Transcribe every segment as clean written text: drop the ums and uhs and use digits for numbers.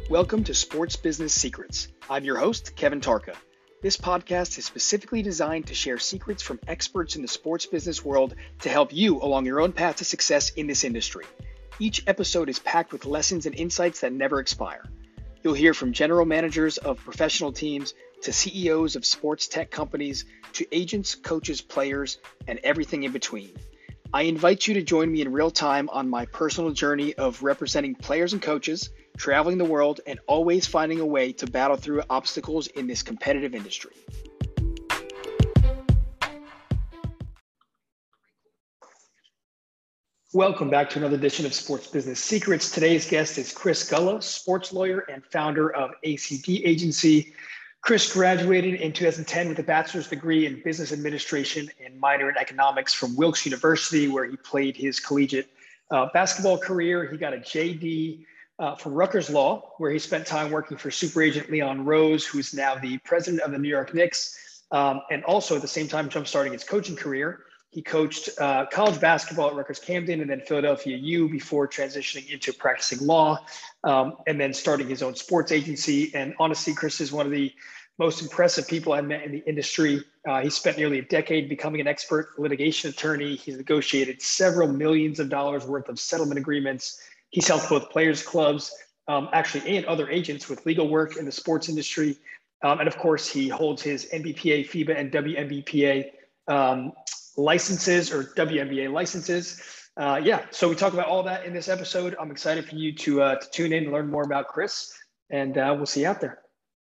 Welcome to Sports Business Secrets. I'm your host, Kevin Tarka. This podcast is specifically designed to share secrets from experts in the sports business world to help you along your own path to success in this industry. Each episode is packed with lessons and insights that never expire. You'll hear from general managers of professional teams to CEOs of sports tech companies to agents, coaches, players, and everything in between. I invite you to join me in real time on my personal journey of representing players and coaches, traveling the world, and always finding a way to battle through obstacles in this competitive industry. Welcome back to another edition of Sports Business Secrets. Today's guest is Chris Gullo, sports lawyer and founder of ACD Agency. Chris graduated in 2010 with a bachelor's degree in business administration and minor in economics from Wilkes University, where he played his collegiate basketball career. He got a JD from Rutgers Law, where he spent time working for super agent Leon Rose, who's now the president of the New York Knicks, and also at the same time jumpstarting his coaching career. He coached college basketball at Rutgers Camden and then Philadelphia U before transitioning into practicing law and then starting his own sports agency. And honestly, Chris is one of the most impressive people I met in the industry. He spent nearly a decade becoming an expert litigation attorney. He's negotiated several millions of dollars worth of settlement agreements. He's helped both players, clubs, and other agents with legal work in the sports industry. And of course, he holds his NBPA, FIBA, and WNBPA licenses or WNBA licenses. So we talk about all that in this episode. I'm excited for you to tune in and learn more about Chris, and we'll see you out there.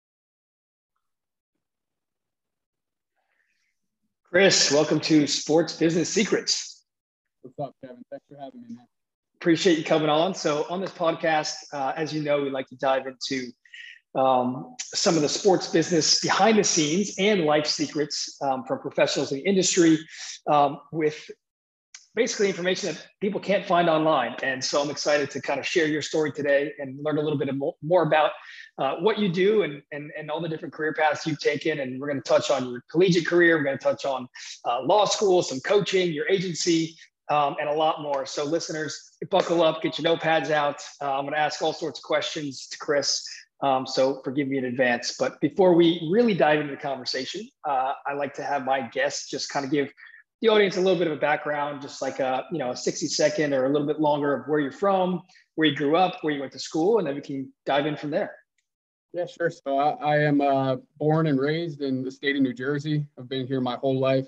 Chris, welcome to Sports Business Secrets. What's up, Kevin? Thanks for having me, man. Appreciate you coming on. So on this podcast, as you know, we like to dive into some of the sports business behind the scenes and life secrets from professionals in the industry with basically information that people can't find online. And so I'm excited to kind of share your story today and learn a little bit more about what you do and all the different career paths you've taken. And we're going to touch on your collegiate career. We're going to touch on law school, some coaching, your agency, and a lot more. So listeners, buckle up, get your notepads out. I'm going to ask all sorts of questions to Chris. So forgive me in advance. But before we really dive into the conversation, I like to have my guests just kind of give the audience a little bit of a background, just like a 60-second or a little bit longer of where you're from, where you grew up, where you went to school, and then we can dive in from there. Yeah, sure. So I am born and raised in the state of New Jersey. I've been here my whole life.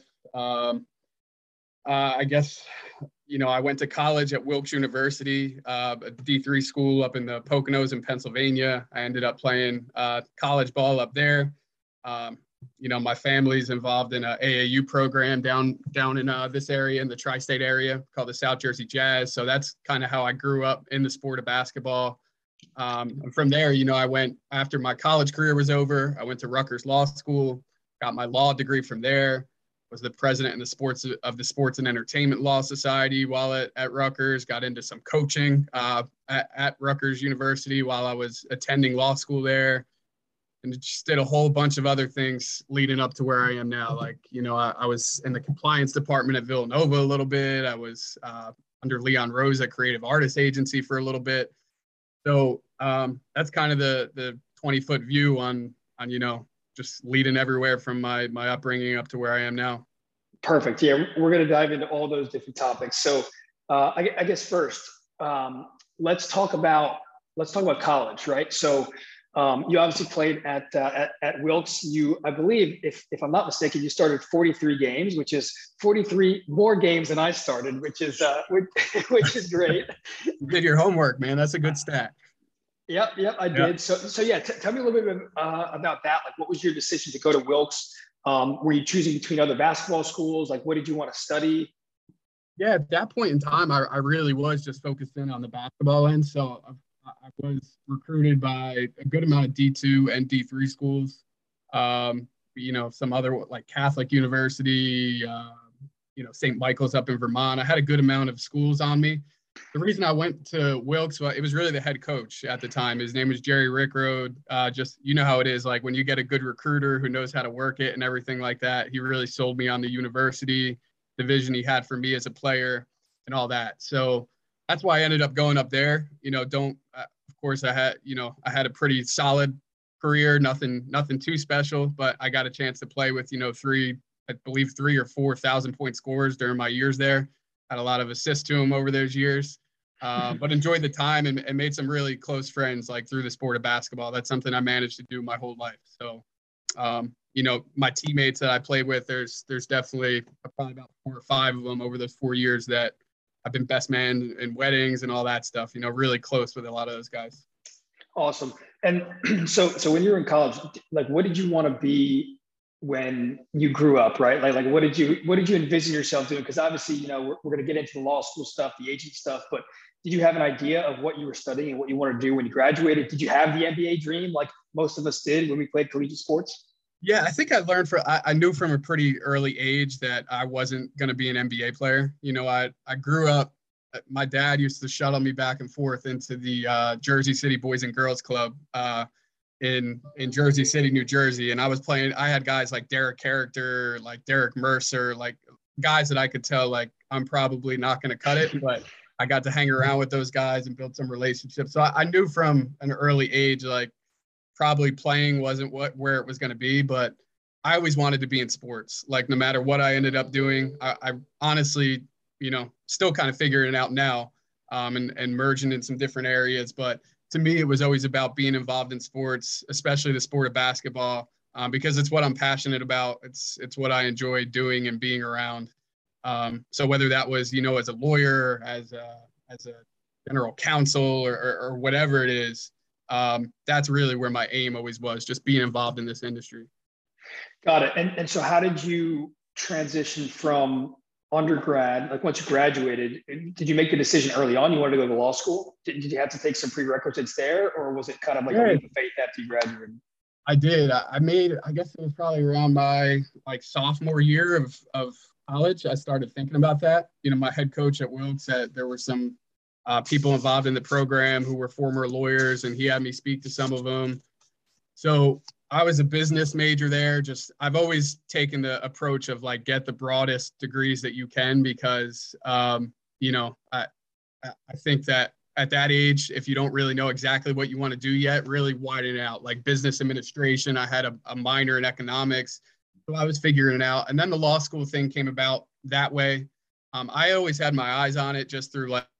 I guess, I went to college at Wilkes University, a D3 school up in the Poconos in Pennsylvania. I ended up playing college ball up there. My family's involved in an AAU program down in this area, in the tri-state area, called the South Jersey Jazz. So that's kind of how I grew up in the sport of basketball. And from there, I went, after my college career was over, I went to Rutgers Law School, got my law degree from there, was the president of the Sports and Entertainment Law Society while at Rutgers, got into some coaching at Rutgers University while I was attending law school there, and just did a whole bunch of other things leading up to where I am now. Like, I was in the compliance department at Villanova a little bit. I was under Leon Rose at Creative Artists Agency for a little bit. So that's kind of the 20-foot view on just leading everywhere from my upbringing up to where I am now. Perfect. Yeah, we're going to dive into all those different topics. So I guess first, let's talk about college, right? So you obviously played at Wilkes. I believe, if I'm not mistaken, you started 43 games, which is 43 more games than I started, which is great. You did your homework, man. That's a good stat. Yep, I did. So yeah, tell me a little bit about that. Like, what was your decision to go to Wilkes? Were you choosing between other basketball schools? Like, what did you want to study? Yeah, at that point in time, I really was just focused in on the basketball end. So I was recruited by a good amount of D2 and D3 schools. Some other like Catholic University, St. Michael's up in Vermont. I had a good amount of schools on me. The reason I went to Wilkes, it was really the head coach at the time. His name was Jerry Rickrode. Just, how it is, like when you get a good recruiter who knows how to work it and everything like that, he really sold me on the university, the vision he had for me as a player and all that. So that's why I ended up going up there. Of course, I had a pretty solid career, nothing too special, but I got a chance to play with, I believe 3,000 or 4,000 point scorers during my years there. Had a lot of assists to them over those years, but enjoyed the time and made some really close friends like through the sport of basketball. That's something I managed to do my whole life. So, my teammates that I played with, there's definitely probably about 4 or 5 of them over those 4 years that I've been best man in weddings and all that stuff, really close with a lot of those guys. Awesome. And so when you were in college, like, what did you want to be when you grew up, right? Like what did you envision yourself doing? Because obviously, we're going to get into the law school stuff, the agent stuff, but did you have an idea of what you were studying and what you wanted to do when you graduated? Did you have the NBA dream like most of us did when we played collegiate sports? Yeah, I think I knew from a pretty early age that I wasn't going to be an NBA player. I grew up, my dad used to shuttle me back and forth into the Jersey City Boys and Girls Club in Jersey City, New Jersey. And I had guys like Derek Character, like Derek Mercer, like guys that I could tell like I'm probably not going to cut it, but I got to hang around with those guys and build some relationships. So I knew from an early age, like, probably playing wasn't where it was going to be, but I always wanted to be in sports. Like no matter what I ended up doing, I honestly, still kind of figuring it out now and merging in some different areas. But to me, it was always about being involved in sports, especially the sport of basketball, because it's what I'm passionate about. It's what I enjoy doing and being around. So whether that was, as a lawyer, as a general counsel or whatever it is, that's really where my aim always was, just being involved in this industry. Got it. And so how did you transition from undergrad, like once you graduated, did you make the decision early on you wanted to go to law school? Did you have to take some prerequisites there, or was it kind of like a leap of faith after you graduated? I did. I guess it was probably around my like sophomore year of college. I started thinking about that. My head coach at Wilkes said there were some people involved in the program who were former lawyers, and he had me speak to some of them. So I was a business major there. I've always taken the approach of like get the broadest degrees that you can because, I think that at that age, if you don't really know exactly what you want to do yet, really widen it out. Like business administration, I had a minor in economics, so I was figuring it out. And then the law school thing came about that way. I always had my eyes on it just through like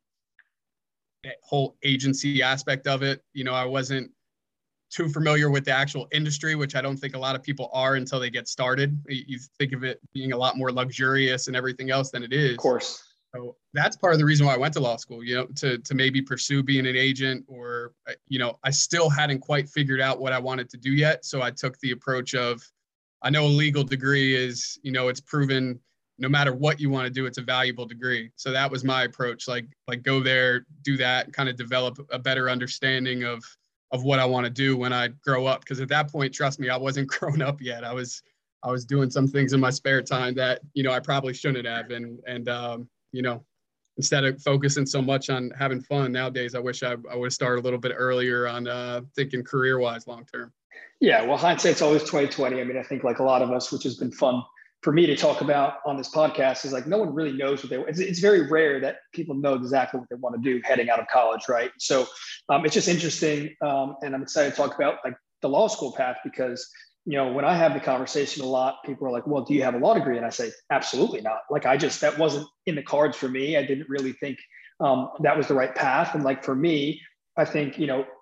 that whole agency aspect of it. I wasn't too familiar with the actual industry, which I don't think a lot of people are until they get started. You think of it being a lot more luxurious and everything else than it is. Of course. So that's part of the reason why I went to law school, to maybe pursue being an agent or, I still hadn't quite figured out what I wanted to do yet. So I took the approach of, I know a legal degree is, it's proven no matter what you want to do, it's a valuable degree. So that was my approach, like go there, do that, kind of develop a better understanding of what I want to do when I grow up. Because at that point, trust me, I wasn't grown up yet. I was doing some things in my spare time that, I probably shouldn't have. And instead of focusing so much on having fun nowadays, I wish I would have started a little bit earlier on thinking career-wise long-term. Yeah, well, hindsight's always 2020. I mean, I think like a lot of us, which has been fun for me to talk about on this podcast, is like no one really knows what they want. It's very rare that people know exactly what they want to do heading out of college, right? So it's just interesting, and I'm excited to talk about like the law school path because when I have the conversation a lot, people are like, well, do you have a law degree? And I say, absolutely not. Like that wasn't in the cards for me. I didn't really think that was the right path. And like for me, I think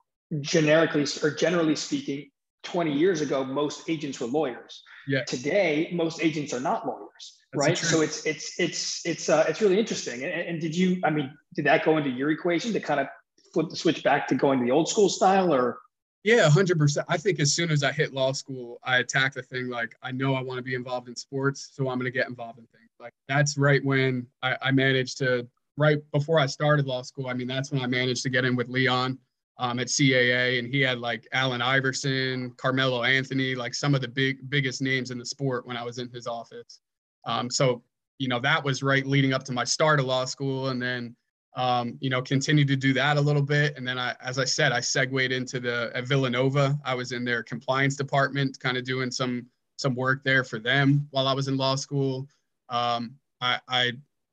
generally speaking, 20 years ago, most agents were lawyers. Yeah. Today, most agents are not lawyers, right? So it's really interesting. And did that go into your equation to kind of flip the switch back to going to the old school style, or? Yeah, 100%. I think as soon as I hit law school, I attacked the thing like I know I want to be involved in sports, so I'm going to get involved in things. Like that's right when I managed to, right before I started law school, that's when I managed to get in with Leon at CAA, and he had like Allen Iverson, Carmelo Anthony, like some of the biggest names in the sport when I was in his office. So that was right leading up to my start of law school, and then continued to do that a little bit. And then as I said, I segued into at Villanova. I was in their compliance department, kind of doing some work there for them while I was in law school. I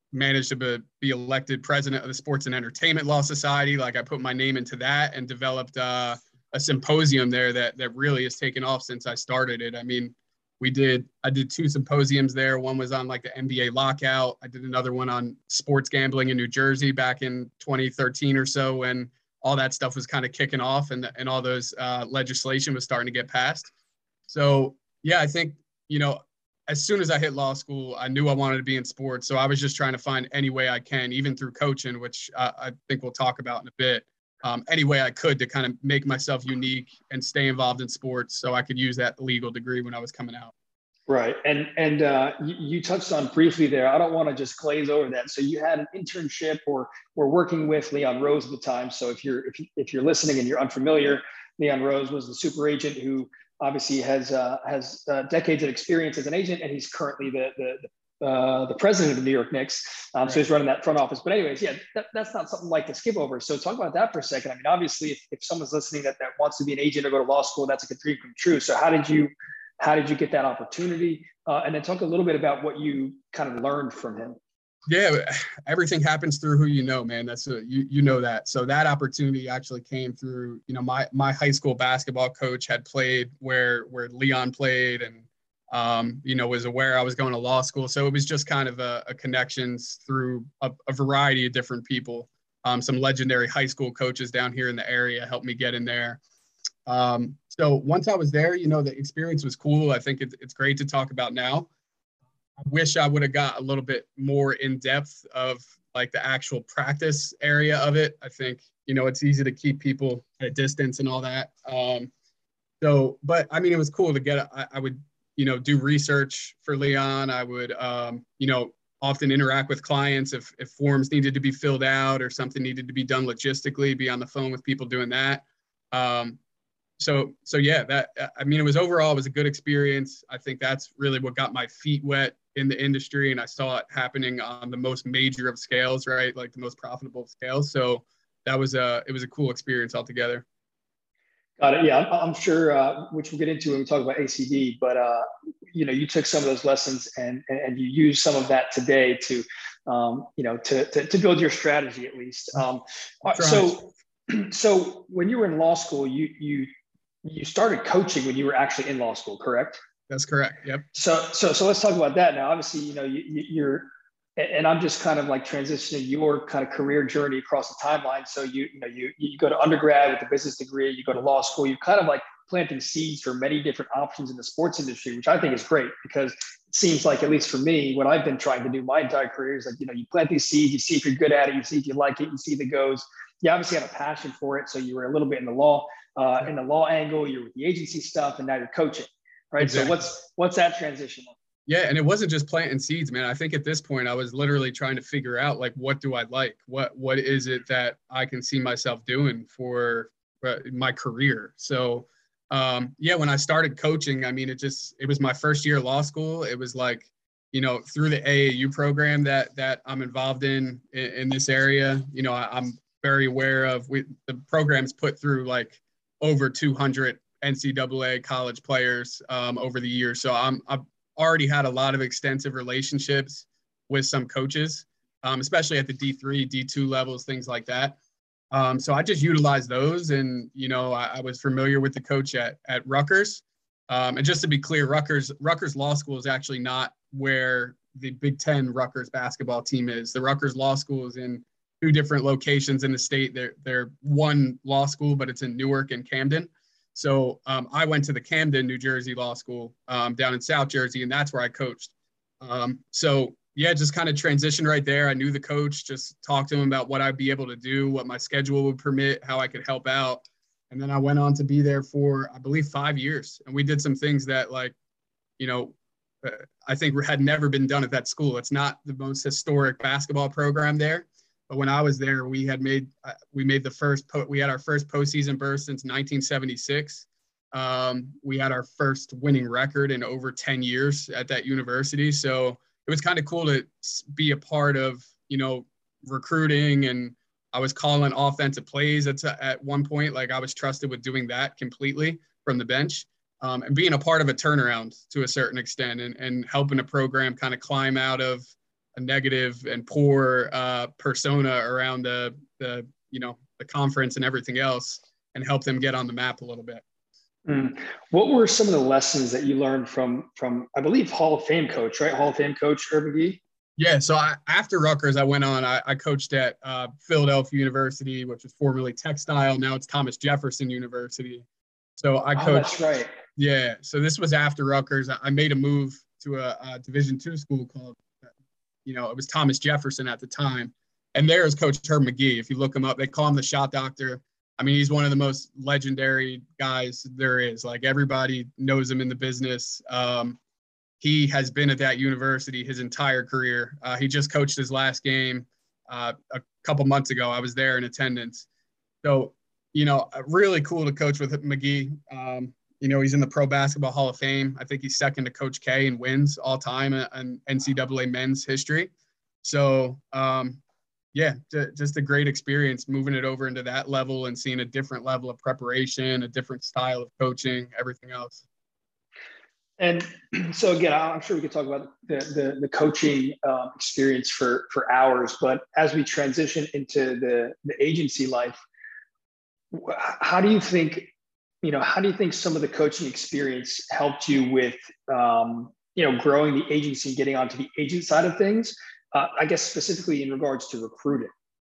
managed to be elected president of the Sports and Entertainment Law Society. Like I put my name into that and developed a symposium there that really has taken off since I started it. I mean, I did 2 symposiums there. One was on like the NBA lockout. I did another one on sports gambling in New Jersey back in 2013 or so, when all that stuff was kind of kicking off and all those legislation was starting to get passed. So yeah, I think, you know, as soon as I hit law school, I knew I wanted to be in sports. So I was just trying to find any way I can, even through coaching, which I think we'll talk about in a bit, any way I could to kind of make myself unique and stay involved in sports so I could use that legal degree when I was coming out. Right. And you touched on briefly there. I don't want to just glaze over that. So you had an internship or were working with Leon Rose at the time. So if you're listening and you're unfamiliar, Leon Rose was the super agent who obviously has decades of experience as an agent, and he's currently the president of the New York Knicks. So he's running that front office. But anyways, yeah, that's not something like to skip over. So talk about that for a second. I mean, obviously, if someone's listening that wants to be an agent or go to law school, that's a dream come true. So how did you get that opportunity? And then talk a little bit about what you kind of learned from him. Yeah, everything happens through who you know, man. That's you know that. So that opportunity actually came through, you know, my high school basketball coach had played where Leon played, and you know, was aware I was going to law school. So it was just kind of a connections through a variety of different people. Some legendary high school coaches down here in the area helped me get in there. So once I was there, you know, the experience was cool. I think it's great to talk about now. I wish I would have got a little bit more in depth of like the actual practice area of it. I think, you know, it's easy to keep people at a distance and all that. But I mean, it was cool to get, I would, you know, do research for Leon. I would, you know, often interact with clients if forms needed to be filled out or something needed to be done logistically, be on the phone with people doing that. So yeah, I mean, it was a good experience. I think that's really what got my feet wet in the industry, and I saw it happening on the most major of scales, right? Like the most profitable scales. So it was a cool experience altogether. Got it. Yeah, I'm sure, which we'll get into when we talk about ACD, but you know, you took some of those lessons and you use some of that today to, you know, to build your strategy at least. So when you were in law school, you started coaching when you were actually in law school, correct? That's correct. Yep. So let's talk about that now. Obviously, you know, you're, and I'm just kind of like transitioning your kind of career journey across the timeline. So you go to undergrad with a business degree, you go to law school, you're kind of like planting seeds for many different options in the sports industry, which I think is great because it seems like, at least for me, what I've been trying to do my entire career is like, you know, you plant these seeds, you see if you're good at it, you see if you like it, you see if it goes. You obviously have a passion for it. So you were a little bit in the law angle, you're with the agency stuff, and now you're coaching, right? Exactly. So what's that transition like? Yeah, and it wasn't just planting seeds, man. I think at this point I was literally trying to figure out, like, what do I like? What is it that I can see myself doing for my career? So yeah, when I started coaching, I mean, it was my first year of law school. It was like, you know, through the AAU program that I'm involved in this area, you know, I'm very aware of the program's put through like over 200 NCAA college players over the years. So I've already had a lot of extensive relationships with some coaches, especially at the D3, D2 levels, things like that. So I just utilized those, and, you know, I was familiar with the coach at Rutgers. And just to be clear, Rutgers Law School is actually not where the Big Ten Rutgers basketball team is. The Rutgers Law School is in 2 different locations in the state. They're one law school, but it's in Newark and Camden. So I went to the Camden, New Jersey Law School down in South Jersey, and that's where I coached. So yeah, just kind of transitioned right there. I knew the coach, just talked to him about what I'd be able to do, what my schedule would permit, how I could help out. And then I went on to be there for, I believe, 5 years. And we did some things that, like, you know, I think had never been done at that school. It's not the most historic basketball program there. But when I was there, we had we had our first postseason berth since 1976. We had our first winning record in over 10 years at that university. So it was kind of cool to be a part of, you know, recruiting, and I was calling offensive plays at one point. Like, I was trusted with doing that completely from the bench, and being a part of a turnaround to a certain extent, and helping a program kind of climb out of negative and poor persona around the conference and everything else, and help them get on the map a little bit. What were some of the lessons that you learned from I believe Hall of Fame coach, right? Hall of Fame coach Herb Magee? Yeah, so after Rutgers, I went on. I coached at Philadelphia University, which was formerly Textile. Now it's Thomas Jefferson University. So I coached. That's right. Yeah, so this was after Rutgers. I made a move to a Division II school called, it was Thomas Jefferson at the time. And there is Coach Herb Magee. If you look him up, they call him the shot doctor. I mean, he's one of the most legendary guys there is. Like, everybody knows him in the business. He has been at that university his entire career. He just coached his last game a couple months ago. I was there in attendance. So, really cool to coach with Magee. He's in the Pro Basketball Hall of Fame. I think he's second to Coach K in wins all time in NCAA men's history. So, just a great experience moving it over into that level and seeing a different level of preparation, a different style of coaching, everything else. And so again, I'm sure we could talk about the coaching experience for hours, but as we transition into the agency life, how do you think some of the coaching experience helped you with, growing the agency and getting onto the agent side of things? I guess specifically in regards to recruiting.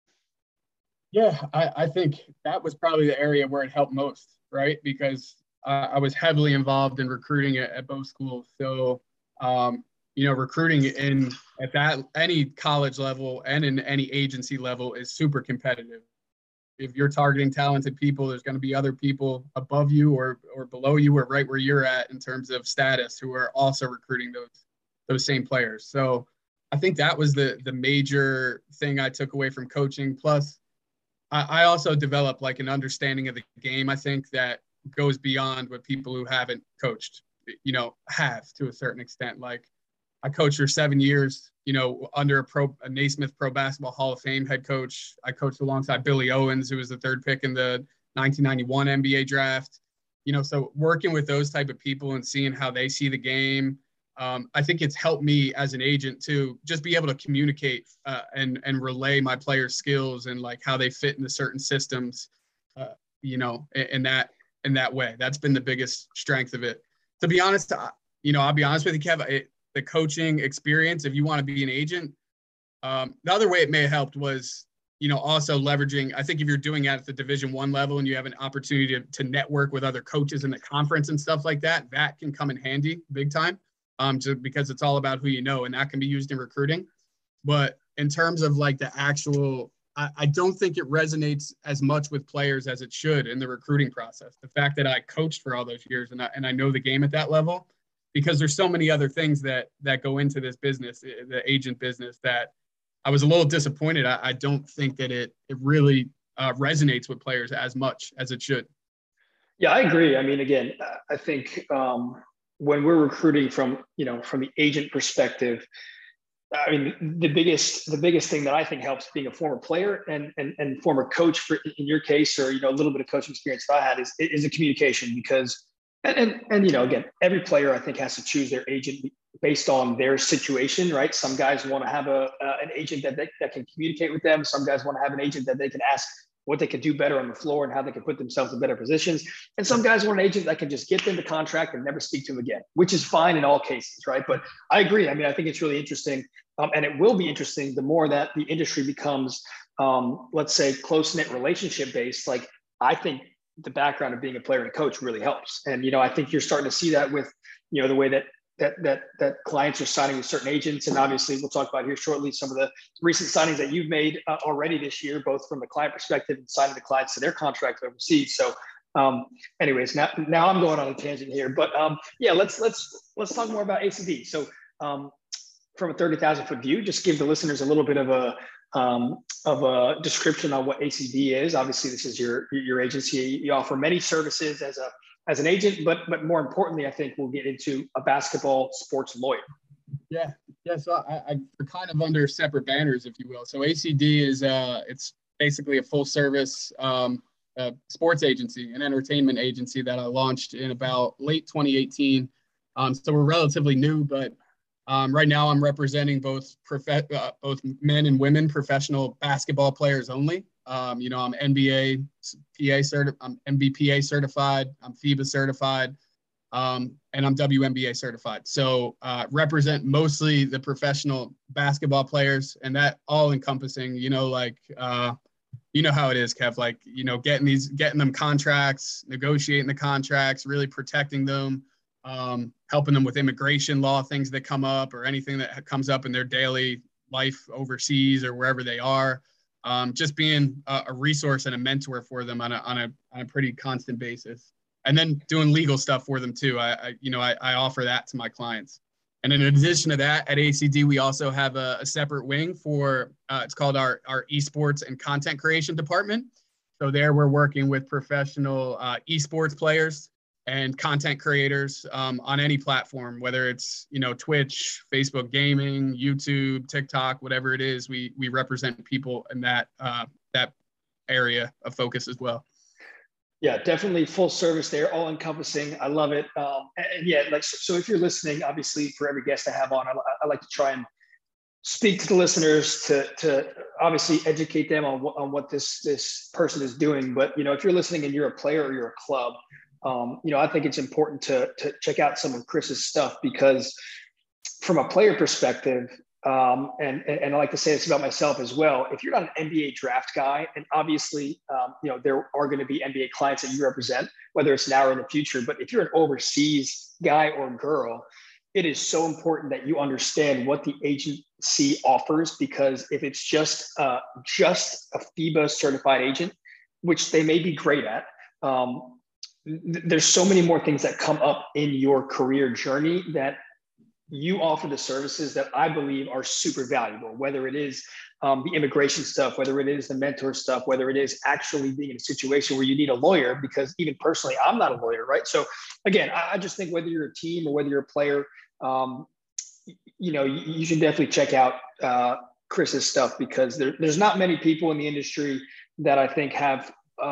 Yeah, I think that was probably the area where it helped most, right? Because I was heavily involved in recruiting at both schools. So, recruiting at any college level and in any agency level is super competitive. If you're targeting talented people, there's going to be other people above you or below you or right where you're at in terms of status who are also recruiting those same players. So I think that was the major thing I took away from coaching. Plus, I also developed like an understanding of the game, I think, that goes beyond what people who haven't coached, have to a certain extent. Like, I coached for 7 years, under a Naismith Pro Basketball Hall of Fame head coach. I coached alongside Billy Owens, who was the third pick in the 1991 NBA draft. So working with those type of people and seeing how they see the game, I think it's helped me as an agent to just be able to communicate and relay my players' skills and like how they fit into certain systems, in that way. That's been the biggest strength of it. To be honest, I'll be honest with you, Kev, the coaching experience, if you want to be an agent, the other way it may have helped was, also leveraging, I think if you're doing it at the Division I level and you have an opportunity to network with other coaches in the conference and stuff like that, that can come in handy big time, just because it's all about who you know, and that can be used in recruiting. But in terms of like the actual, I don't think it resonates as much with players as it should in the recruiting process. The fact that I coached for all those years and I know the game at that level, because there's so many other things that go into this business, the agent business, that I was a little disappointed. I don't think that it really resonates with players as much as it should. Yeah, I agree. I mean, again, I think when we're recruiting from the agent perspective, I mean, the biggest thing that I think helps being a former player and former coach in your case, or a little bit of coaching experience that I had is the communication, because and again, every player I think has to choose their agent based on their situation, right? Some guys want to have an agent that can communicate with them. Some guys want to have an agent that they can ask what they could do better on the floor and how they can put themselves in better positions. And some guys want an agent that can just get them the contract and never speak to them again, which is fine in all cases, right? But I agree. I mean, I think it's really interesting. And it will be interesting the more that the industry becomes, let's say, close-knit relationship-based. Like, I think the background of being a player and a coach really helps. And, I think you're starting to see that with, the way that clients are signing with certain agents. And obviously we'll talk about here shortly some of the recent signings that you've made already this year, both from the client perspective and signing the clients to their contract overseas. So anyways, now I'm going on a tangent here, but let's talk more about ACD. So from a 30,000 foot view, just give the listeners a little bit of a description on what ACD is. Obviously this is your agency. You offer many services as an agent, but more importantly, I think we'll get into a basketball sports lawyer. Yeah. So we're kind of under separate banners, if you will. So ACD is it's basically a full service sports agency, an entertainment agency that I launched in about late 2018. So we're relatively new, but Right now, I'm representing both men and women professional basketball players only. You know, I'm I'm NBPA certified, I'm FIBA certified, and I'm WNBA certified. So represent mostly the professional basketball players, and that all encompassing, you know, like you know how it is, Kev, like, you know, getting them contracts, negotiating the contracts, really protecting them, helping them with immigration law, things that come up or anything that comes up in their daily life overseas or wherever they are. Just being a resource and a mentor for them on a pretty constant basis. And then doing legal stuff for them too. I offer that to my clients. And in addition to that, at ACD, we also have a separate wing for, it's called our esports and content creation department. So there we're working with professional esports players and content creators on any platform, whether it's, you know, Twitch, Facebook gaming, YouTube, TikTok, whatever it is, we represent people in that area of focus as well. Yeah, definitely full service there, all encompassing. I love it. And yeah, like, so if you're listening, obviously for every guest I have on, I like to try and speak to the listeners to obviously educate them on what this person is doing. But, you know, if you're listening and you're a player or you're a club, you know, I think it's important to check out some of Chris's stuff, because from a player perspective, and I like to say this about myself as well, if you're not an NBA draft guy, and obviously, you know, there are going to be NBA clients that you represent, whether it's now or in the future, but if you're an overseas guy or girl, it is so important that you understand what the agency offers, because if it's just a FIBA certified agent, which they may be great at, there's so many more things that come up in your career journey that you offer the services that I believe are super valuable, whether it is the immigration stuff, whether it is the mentor stuff, whether it is actually being in a situation where you need a lawyer, because even personally, I'm not a lawyer, right? So again, I just think whether you're a team or whether you're a player, you know, you should definitely check out Chris's stuff, because there's not many people in the industry that I think have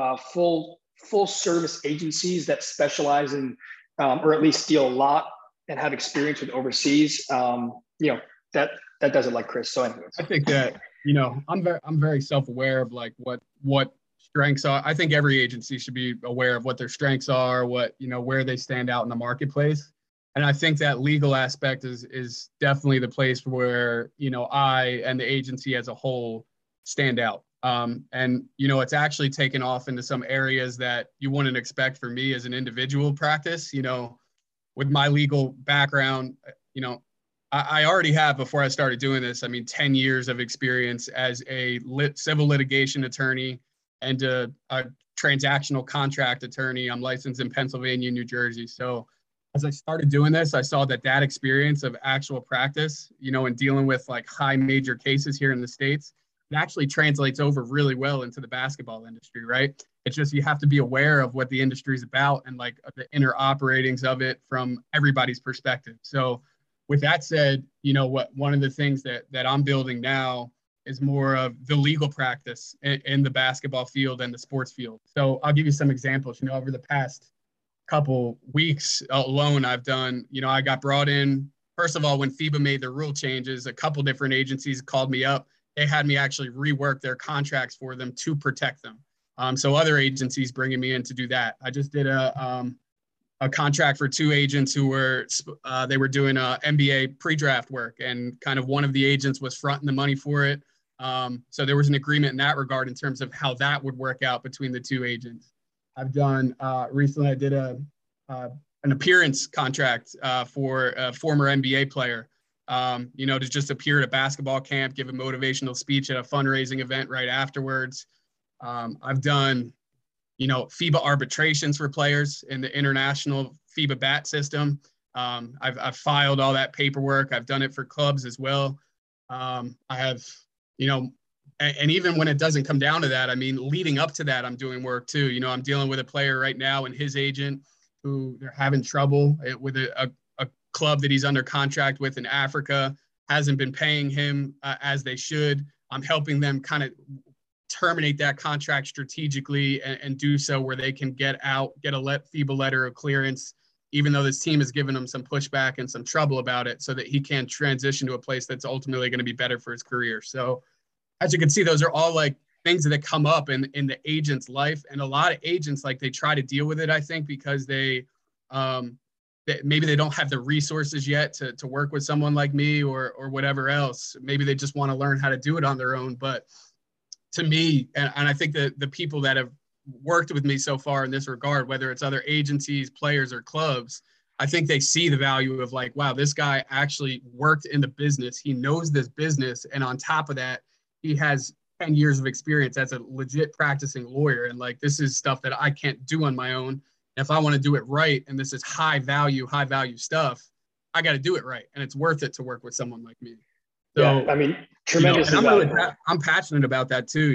full service agencies that specialize in, or at least deal a lot and have experience with overseas. You know, that does it like Chris. So anyways. I think that, you know, I'm very self-aware of like what strengths are. I think every agency should be aware of what their strengths are, what, you know, where they stand out in the marketplace. And I think that legal aspect is definitely the place where, you know, I and the agency as a whole stand out. And, you know, it's actually taken off into some areas that you wouldn't expect for me as an individual practice. You know, with my legal background, you know, I already have, before I started doing this, I mean, 10 years of experience as a civil litigation attorney and a transactional contract attorney. I'm licensed in Pennsylvania, New Jersey. So as I started doing this, I saw that experience of actual practice, you know, and dealing with like high major cases here in the States, it actually translates over really well into the basketball industry, right? It's just, you have to be aware of what the industry is about and like the inner operatings of it from everybody's perspective. So with that said, you know, one of the things that I'm building now is more of the legal practice in the basketball field and the sports field. So I'll give you some examples. You know, over the past couple weeks alone, I've done, you know, I got brought in, first of all, when FIBA made the rule changes, a couple different agencies called me up. They had me actually rework their contracts for them to protect them. So other agencies bringing me in to do that. I just did a contract for two agents who were they were doing NBA pre-draft work, and kind of one of the agents was fronting the money for it. So there was an agreement in that regard in terms of how that would work out between the two agents. I've done recently, I did an appearance contract for a former NBA player, you know, to just appear at a basketball camp, give a motivational speech at a fundraising event right afterwards. I've done, you know, FIBA arbitrations for players in the international FIBA BAT system. I've filed all that paperwork. I've done it for clubs as well. I have, you know, and even when it doesn't come down to that, I mean, leading up to that, I'm doing work too. You know, I'm dealing with a player right now and his agent who they're having trouble with a club that he's under contract with in Africa, hasn't been paying him as they should. I'm helping them kind of terminate that contract strategically and do so where they can get out, get a FIBA letter of clearance, even though this team has given him some pushback and some trouble about it, so that he can transition to a place that's ultimately going to be better for his career. So as you can see, those are all like things that come up in the agent's life. And a lot of agents, like, they try to deal with it, I think, because maybe they don't have the resources yet to work with someone like me or whatever else. Maybe they just want to learn how to do it on their own. But to me, and I think that the people that have worked with me so far in this regard, whether it's other agencies, players, or clubs, I think they see the value of, like, wow, this guy actually worked in the business. He knows this business. And on top of that, he has 10 years of experience as a legit practicing lawyer. And, like, this is stuff that I can't do on my own. If I want to do it right, and this is high value stuff, I got to do it right. And it's worth it to work with someone like me. So, yeah, I mean, tremendously I'm passionate about that too.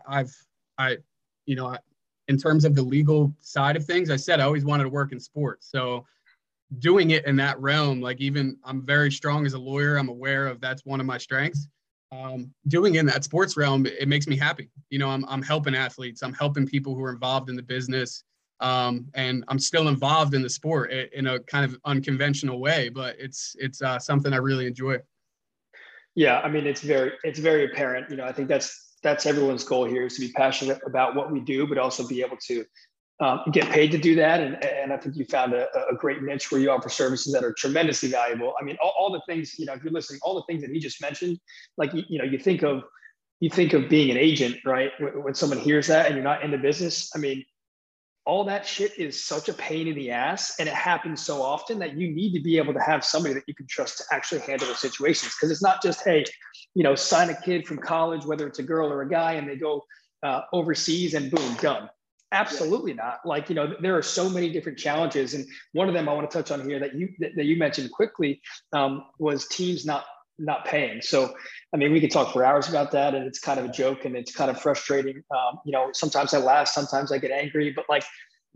In terms of the legal side of things, I said I always wanted to work in sports. So doing it in that realm, like, even I'm very strong as a lawyer. I'm aware of that's one of my strengths. Doing in that sports realm, it makes me happy. I'm helping athletes. I'm helping people who are involved in the business. And I'm still involved in the sport in a kind of unconventional way, but it's something I really enjoy. Yeah, I mean, it's very apparent. I think that's everyone's goal here, is to be passionate about what we do, but also be able to get paid to do that. And I think you found a great niche where you offer services that are tremendously valuable. I mean, all the things, if you're listening, all the things that he just mentioned, like, you think of being an agent, right? When someone hears that and you're not in the business, I mean, all that shit is such a pain in the ass, and it happens so often that you need to be able to have somebody that you can trust to actually handle the situations. Because it's not just, hey, sign a kid from college, whether it's a girl or a guy, and they go overseas and boom, done. Absolutely not. Like, there are so many different challenges, and one of them I want to touch on here that you mentioned quickly was teams not paying. So, I mean, we could talk for hours about that, and it's kind of a joke, and it's kind of frustrating. Sometimes I laugh, sometimes I get angry, but, like,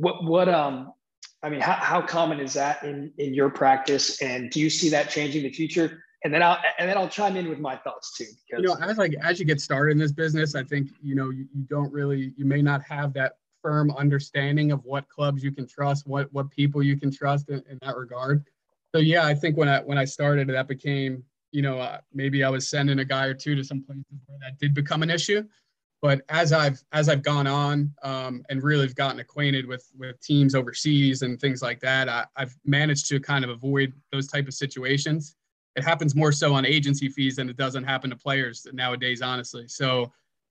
I mean, how common is that in your practice, and do you see that changing in the future? And then I'll chime in with my thoughts too. Because as you get started in this business, I think you may not have that firm understanding of what clubs you can trust, what people you can trust in that regard. So yeah, I think when I started, that became, maybe I was sending a guy or two to some places where that did become an issue. But as I've gone on and really have gotten acquainted with teams overseas and things like that, I've managed to kind of avoid those type of situations. It happens more so on agency fees than it doesn't happen to players nowadays, honestly. So,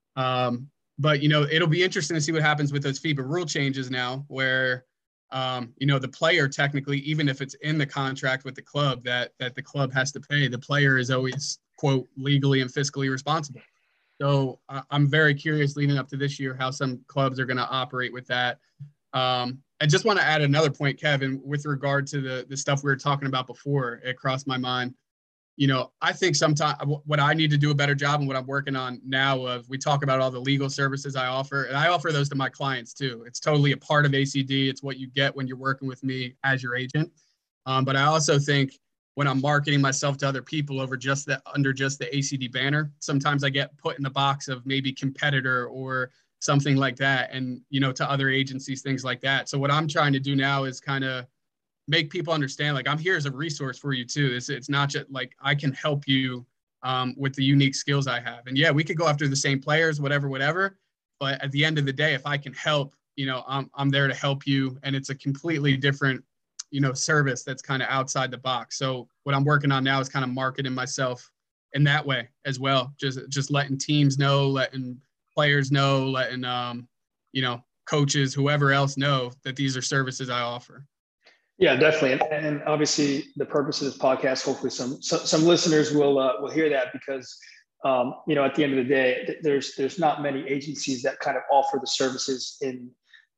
but it'll be interesting to see what happens with those FIBA rule changes now, where the player, technically, even if it's in the contract with the club that the club has to pay, the player is always, quote, legally and fiscally responsible. So I'm very curious leading up to this year how some clubs are going to operate with that. I just want to add another point, Kevin, with regard to the stuff we were talking about before. It crossed my mind. I think sometimes what I need to do a better job, and what I'm working on now, we talk about all the legal services I offer, and I offer those to my clients too. It's totally a part of ACD. It's what you get when you're working with me as your agent. But I also think when I'm marketing myself to other people under just the ACD banner, sometimes I get put in the box of maybe competitor or something like that, and to other agencies, things like that. So what I'm trying to do now is kind of make people understand, like, I'm here as a resource for you too. It's not just like I can help you with the unique skills I have. And yeah, we could go after the same players, whatever. But at the end of the day, if I can help, I'm there to help you. And it's a completely different, service that's kind of outside the box. So what I'm working on now is kind of marketing myself in that way as well. Just letting teams know, letting players know, letting, coaches, whoever else know that these are services I offer. Yeah, definitely. And obviously the purpose of this podcast, hopefully some listeners will hear that, because, at the end of the day, there's not many agencies that kind of offer the services in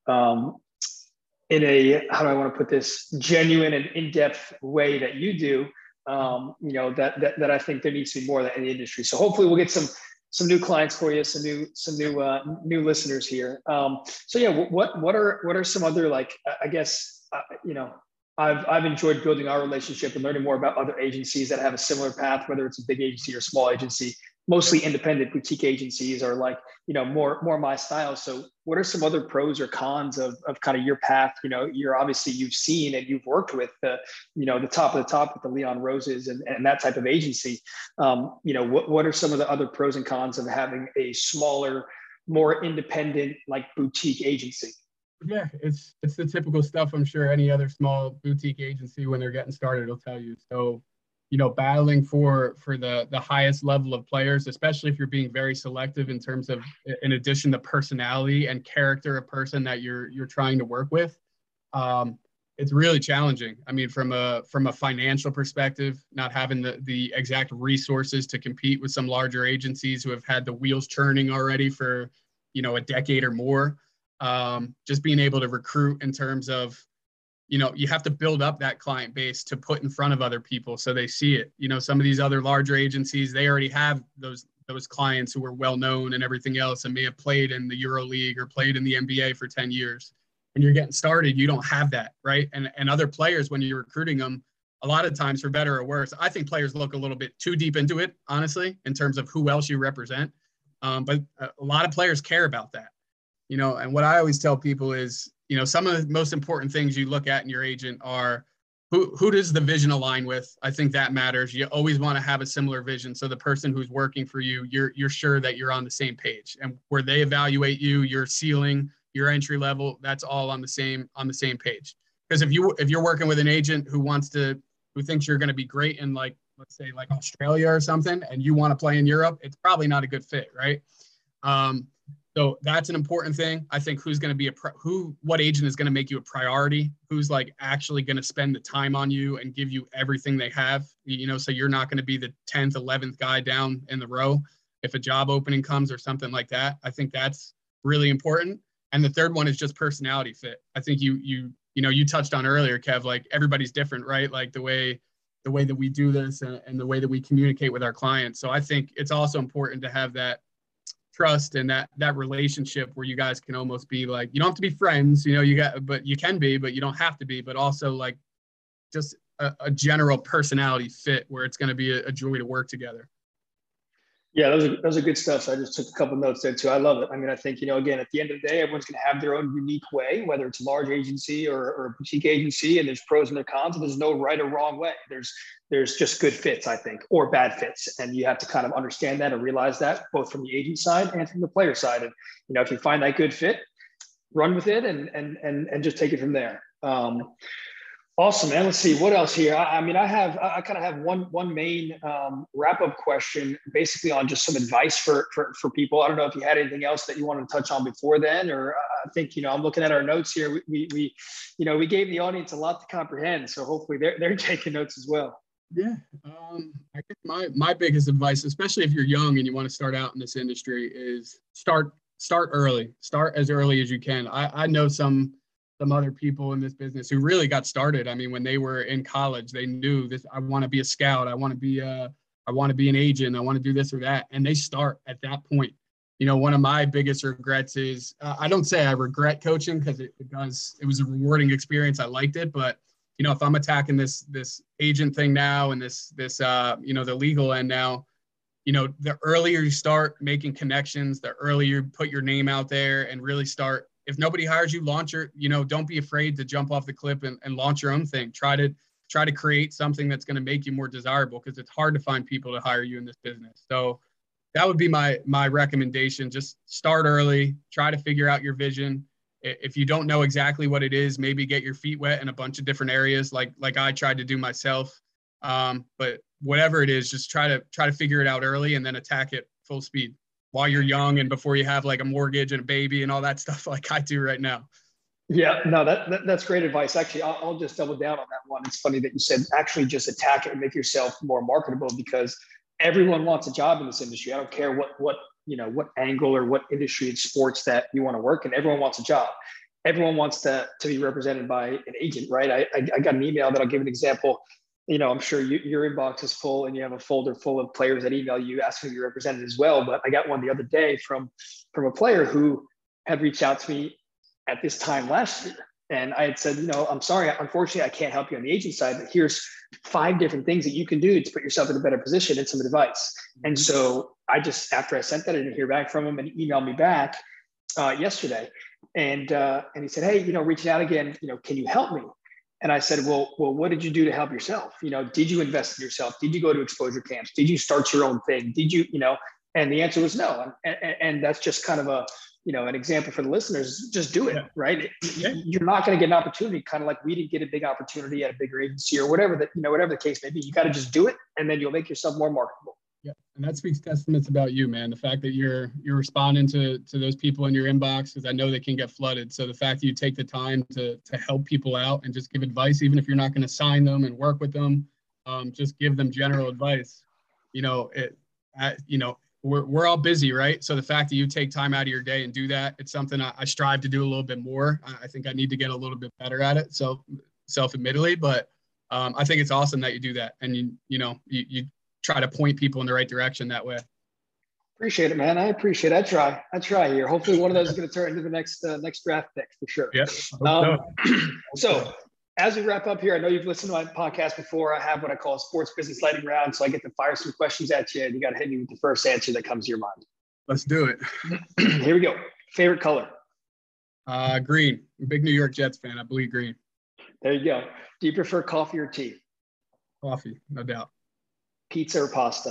a, how do I want to put this, genuine and in-depth way that you do. That I think there needs to be more of that in the industry. So hopefully we'll get some new clients for you, some new listeners here. So yeah, what are some other, like, I guess, I've enjoyed building our relationship and learning more about other agencies that have a similar path, whether it's a big agency or small agency. mostly independent boutique agencies are like, more my style. So what are some other pros or cons of kind of your path? You've seen and you've worked with the top of the top with the Leon Roses and that type of agency. What are some of the other pros and cons of having a smaller, more independent, like boutique agency? Yeah, it's the typical stuff I'm sure any other small boutique agency when they're getting started will tell you. So, battling for the highest level of players, especially if you're being very selective in terms of, in addition to personality and character of person that you're trying to work with, it's really challenging. I mean, from a financial perspective, not having the exact resources to compete with some larger agencies who have had the wheels churning already for, a decade or more. Just being able to recruit in terms of, you have to build up that client base to put in front of other people so they see it. Some of these other larger agencies, they already have those clients who are well known and everything else and may have played in the Euro League or played in the NBA for 10 years. When you're getting started, you don't have that, right? And other players, when you're recruiting them, a lot of times, for better or worse, I think players look a little bit too deep into it, honestly, in terms of who else you represent. But a lot of players care about that. And what I always tell people is, some of the most important things you look at in your agent are who does the vision align with? I think that matters. You always want to have a similar vision. So the person who's working for you, you're sure that you're on the same page, and where they evaluate you, your ceiling, your entry level, that's all on the same page. Because if you're working with an agent who thinks you're going to be great in, like, let's say like Australia or something, and you want to play in Europe, it's probably not a good fit, right? So that's an important thing. I think who's going to be what agent is going to make you a priority, who's like actually going to spend the time on you and give you everything they have, so you're not going to be the 10th, 11th guy down in the row if a job opening comes or something like that. I think that's really important. And the third one is just personality fit. I think you touched on earlier, Kev, like everybody's different, right? Like the way that we do this and the way that we communicate with our clients. So I think it's also important to have that trust and that relationship where you guys can almost be like, you don't have to be friends, but you can be, but you don't have to be, but also like just a general personality fit where it's going to be a joy to work together. Yeah, those are good stuff. So I just took a couple notes there too. I love it. I mean, I think, again, at the end of the day, everyone's going to have their own unique way, whether it's a large agency or a boutique agency, and there's pros and there's cons, and there's no right or wrong way. There's just good fits, I think, or bad fits. And you have to kind of understand that and realize that both from the agent side and from the player side. And, if you find that good fit, run with it and just take it from there. Awesome, man. Let's see what else here. I kind of have one main wrap-up question, basically on just some advice for people. I don't know if you had anything else that you wanted to touch on before then, or I think I'm looking at our notes here. We gave the audience a lot to comprehend, so hopefully they're taking notes as well. Yeah, I guess my biggest advice, especially if you're young and you want to start out in this industry, is start early. Start as early as you can. I know some other people in this business who really got started. I mean, when they were in college, they knew this. I want to be a scout. I want to be an agent. I want to do this or that. And they start at that point. One of my biggest regrets is, I don't say I regret coaching because it was a rewarding experience. I liked it. But, if I'm attacking this agent thing now and this the legal end now, the earlier you start making connections, the earlier you put your name out there and really start. If nobody hires you, don't be afraid to jump off the cliff and launch your own thing. Try to create something that's going to make you more desirable, because it's hard to find people to hire you in this business. So that would be my recommendation. Just start early, try to figure out your vision. If you don't know exactly what it is, maybe get your feet wet in a bunch of different areas like I tried to do myself. But whatever it is, just try to figure it out early and then attack it full speed while you're young and before you have like a mortgage and a baby and all that stuff like I do right now. Yeah, no, that's great advice. Actually, I'll just double down on that one. It's funny that you said actually just attack it and make yourself more marketable, because everyone wants a job in this industry. I don't care what angle or what industry in sports that you want to work in. Everyone wants a job. Everyone wants to be represented by an agent, right? I got an email that I'll give an example. I'm sure your inbox is full and you have a folder full of players that email you asking to be represented as well. But I got one the other day from a player who had reached out to me at this time last year. And I had said, I'm sorry, unfortunately, I can't help you on the agent side, but here's 5 different things that you can do to put yourself in a better position and some advice. And so after I sent that, I didn't hear back from him, and he emailed me back yesterday. And he said, hey, reaching out again, can you help me? And I said, well, what did you do to help yourself? Did you invest in yourself? Did you go to exposure camps? Did you start your own thing? Did you, and the answer was no. And that's just kind of an example for the listeners. Just do it, right? You're not going to get an opportunity, kind of like we didn't get a big opportunity at a bigger agency or whatever the case may be. You got to just do it, and then you'll make yourself more marketable. Yeah, and that speaks testaments about you, man. The fact that you're responding to those people in your inbox, because I know they can get flooded. So the fact that you take the time to help people out and just give advice, even if you're not going to sign them and work with them, just give them general advice. We're all busy, right? So the fact that you take time out of your day and do that, it's something I strive to do a little bit more. I think I need to get a little bit better at it. So self-admittedly, but I think it's awesome that you do that, and you try to point people in the right direction that way. Appreciate it, man. I appreciate it. I try here. Hopefully one of those is going to turn into the next draft pick for sure. Yeah. So as we wrap up here, I know you've listened to my podcast before. I have what I call a sports business lightning round. So I get to fire some questions at you, and you got to hit me with the first answer that comes to your mind. Let's do it. Here we go. Favorite color? Green. I'm a big New York Jets fan. I bleed green. There you go. Do you prefer coffee or tea? Coffee, no doubt. Pizza or pasta?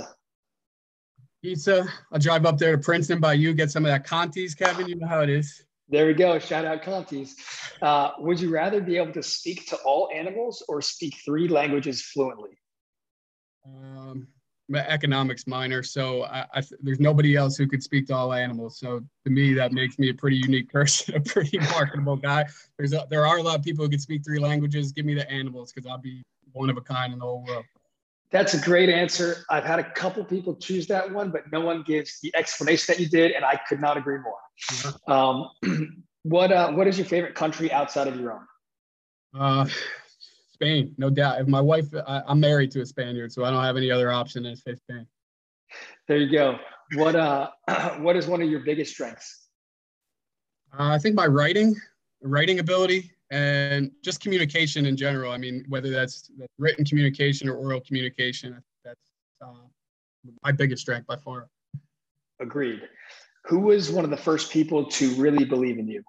Pizza. I'll drive up there to Princeton by you, get some of that Conti's, Kevin. You know how it is. There we go. Shout out Conti's. Would you rather be able to speak to all animals or speak 3 languages fluently? I'm an economics minor, so there's nobody else who could speak to all animals. So to me, that makes me a pretty unique person, a pretty marketable guy. There are a lot of people who can speak 3 languages. Give me the animals, because I'll be one of a kind in the whole world. That's a great answer. I've had a couple people choose that one, but no one gives the explanation that you did, and I could not agree more. Yeah. What is your favorite country outside of your own? Spain, no doubt. If my wife, I'm married to a Spaniard, so I don't have any other option than to say Spain. There you go. What is one of your biggest strengths? I think my writing ability, and just communication in general. I mean, whether that's written communication or oral communication, that's my biggest strength by far. Agreed. Who was one of the first people to really believe in you?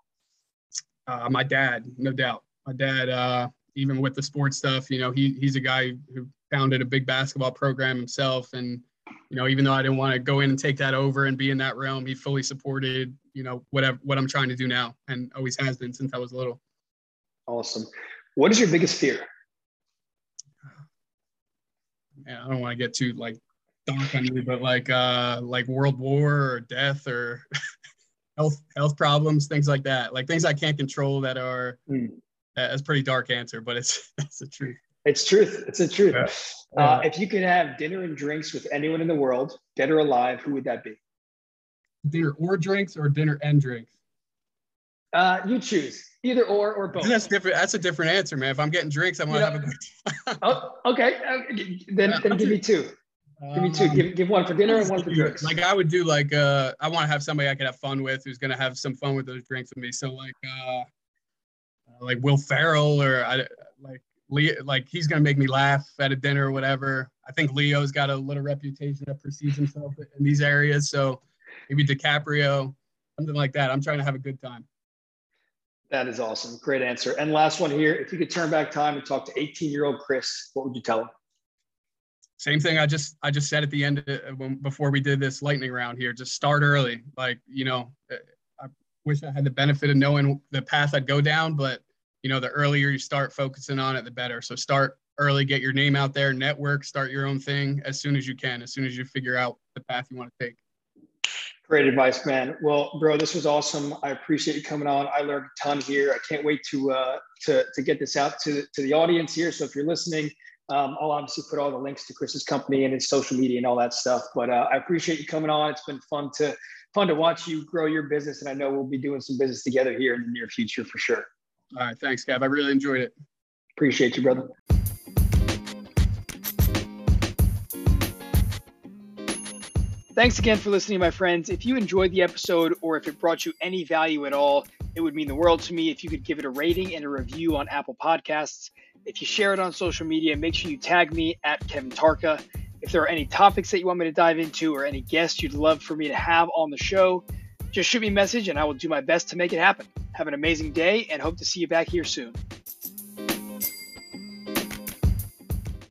My dad, no doubt. My dad, even with the sports stuff, he's a guy who founded a big basketball program himself. And, even though I didn't want to go in and take that over and be in that realm, he fully supported, what I'm trying to do now, and always has been since I was little. Awesome. What is your biggest fear? Man, I don't want to get too dark on you, but like world war or death or health problems, things like that, like things I can't control that are that's a pretty dark answer, but it's the truth. It's truth. It's the truth. Yeah. If you could have dinner and drinks with anyone in the world, dead or alive, who would that be? Dinner or drinks, or dinner and drinks? You choose either or both. That's different. That's a different answer, man. If I'm getting drinks, I want to have a good time. Oh, okay. Then give me 2. Give me 2. Give one for dinner and one for drinks. Like I would do I want to have somebody I could have fun with, who's going to have some fun with those drinks with me. So like Will Ferrell, or Leo, he's going to make me laugh at a dinner or whatever. I think Leo's got a little reputation that precedes himself in these areas. So maybe DiCaprio, something like that. I'm trying to have a good time. That is awesome. Great answer. And last one here. If you could turn back time and talk to 18-year-old Chris, what would you tell him? Same thing I just said at the end before we did this lightning round here. Just start early. I wish I had the benefit of knowing the path I'd go down, but the earlier you start focusing on it, the better. So start early, get your name out there, network, start your own thing as soon as you can, as soon as you figure out the path you want to take. Great advice, man. Well, bro, this was awesome. I appreciate you coming on. I learned a ton here. I can't wait to get this out to the audience here. So if you're listening, I'll obviously put all the links to Chris's company and his social media and all that stuff. But I appreciate you coming on. It's been fun to watch you grow your business, and I know we'll be doing some business together here in the near future for sure. All right, thanks, Gav. I really enjoyed it. Appreciate you, brother. Thanks again for listening, my friends. If you enjoyed the episode, or if it brought you any value at all, it would mean the world to me if you could give it a rating and a review on Apple Podcasts. If you share it on social media, make sure you tag me at Kevin Tarka. If there are any topics that you want me to dive into or any guests you'd love for me to have on the show, just shoot me a message and I will do my best to make it happen. Have an amazing day and hope to see you back here soon.